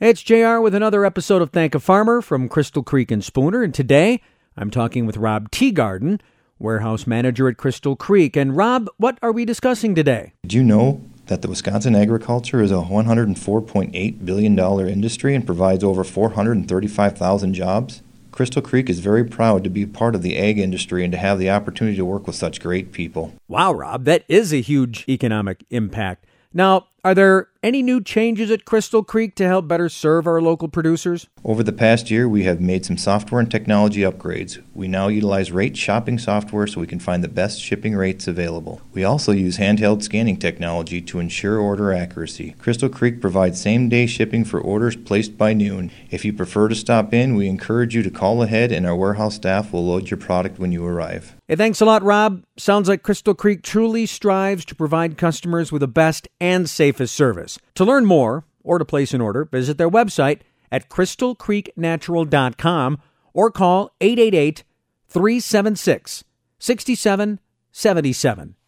Hey, it's JR with another episode of Thank a Farmer from Crystal Creek and Spooner, and today I'm talking with Rob Teagarden, warehouse manager at Crystal Creek. And Rob, what are we discussing today? Did you know that the Wisconsin agriculture is a $104.8 billion industry and provides over 435,000 jobs? Crystal Creek is very proud to be part of the ag industry and to have the opportunity to work with such great people. Wow, Rob, that is a huge economic impact. Now, are there any new changes at Crystal Creek to help better serve our local producers? Over the past year, we have made some software and technology upgrades. We now utilize rate shopping software so we can find the best shipping rates available. We also use handheld scanning technology to ensure order accuracy. Crystal Creek provides same-day shipping for orders placed by noon. If you prefer to stop in, we encourage you to call ahead and our warehouse staff will load your product when you arrive. Hey, thanks a lot, Rob. Sounds like Crystal Creek truly strives to provide customers with the best and safest service. To learn more or to place an order, visit their website at crystalcreeknatural.com or call 888-376-6777.